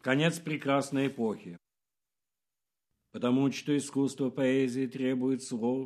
Конец прекрасной эпохи. Потому что искусство поэзии требует слов.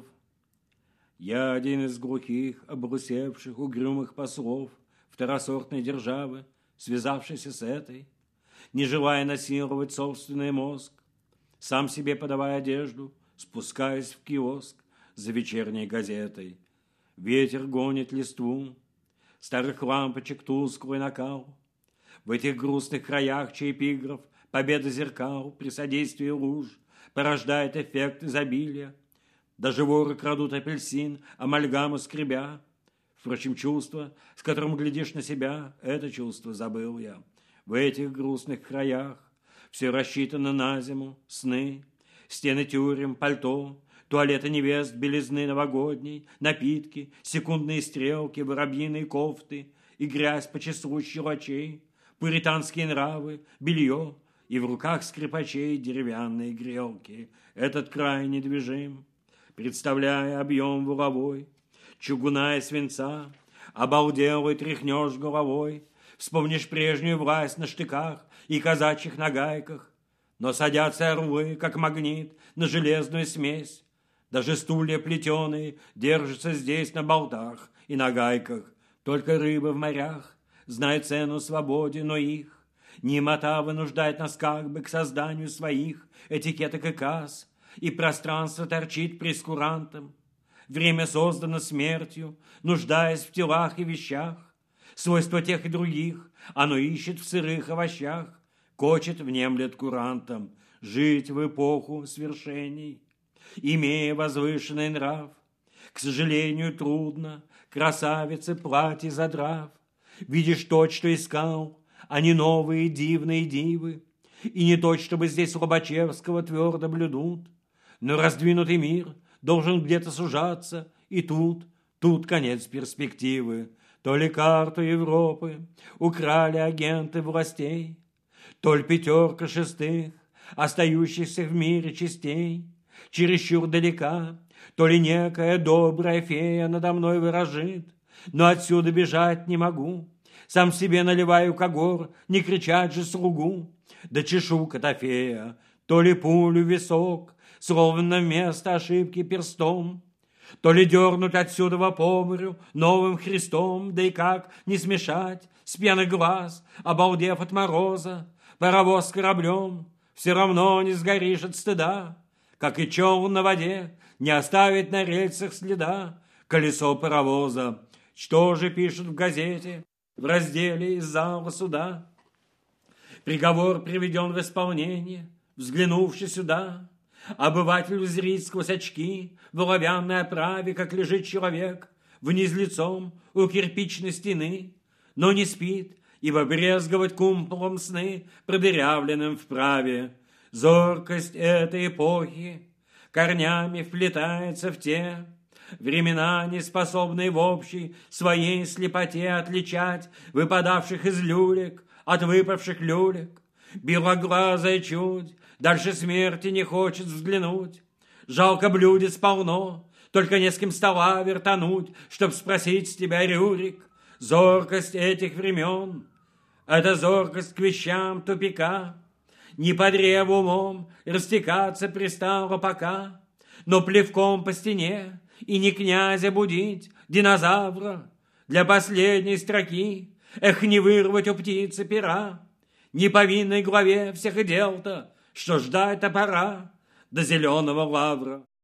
Я один из глухих, обрусевших, угрюмых послов второсортной державы, связавшийся с этой, не желая насиловать собственный мозг, сам себе подавая одежду, спускаясь в киоск за вечерней газетой. Ветер гонит листву, старых лампочек тусклый накал. В этих грустных краях, чей эпиграф победа зеркал при содействии луж порождает эффект изобилия. Даже воры крадут апельсин, амальгаму скребя. Впрочем, чувство, с которым глядишь на себя, это чувство забыл я. В этих грустных краях все рассчитано на зиму, сны, стены тюрем, пальто, туалеты невест, белизны новогодней, напитки, секундные стрелки, воробьиные кофты и грязь по числу щелочей, пуританские нравы, белье и в руках скрипачей деревянные грелки. Этот край недвижим, представляя объем воловой, чугуна и свинца, обалделый тряхнешь головой, вспомнишь прежнюю власть на штыках и казачьих нагайках, но садятся орлы, как магнит, на железную смесь. Даже стулья плетеные держатся здесь на болтах и на гайках. Только рыба в морях знает цену свободе, но их немота вынуждает нас как бы к созданию своих этикеток и касс, и пространство торчит прескурантом. Время создано смертью, нуждаясь в телах и вещах. Свойства тех и других оно ищет в сырых овощах, кочет, внемлет курантом, жить в эпоху свершений, имея возвышенный нрав. К сожалению, трудно, красавице, платье задрав. Видишь то, что искал, а не новые дивные дивы, и не то, чтобы здесь Лобачевского твердо блюдут, но раздвинутый мир должен где-то сужаться, и тут конец перспективы. То ли карту Европы украли агенты властей, то ли пятерка шестых, остающихся в мире частей, чересчур далека, то ли некая добрая фея надо мной выражит, но отсюда бежать не могу, сам себе наливаю когор, не кричать же слугу, да чешу фея, то ли пулю в висок, словно вместо ошибки перстом, то ли дернуть отсюда по морю новым Христом, да и как не смешать с пьяных глаз, обалдев от мороза, паровоз с кораблем, все равно не сгоришь от стыда, как и челн на воде, не оставить на рельсах следа колесо паровоза. Что же пишут в газете в разделе из зала суда? Приговор приведен в исполнение, взглянувши сюда, обыватель узрит сквозь очки в оловянной оправе, как лежит человек вниз лицом у кирпичной стены, но не спит, ибо брезговать кумполом сны, продырявленным вправе. Зоркость этой эпохи корнями вплетается в те времена, не способные в общей своей слепоте отличать выпадавших из люлек от выпавших люлек. Белоглазая чудь дальше смерти не хочет взглянуть. Жалко блюдец полно, только не с кем стола вертануть, чтоб спросить с тебя, Рюрик. Зоркость этих времен — это зоркость к вещам тупика. Не по древу умом растекаться пристало пока, но плевком по стене и не князя будить, динозавра. Для последней строки, эх, не вырвать у птицы пера, не по винной главе всех и дел-то, что ждать-то пора до зеленого лавра.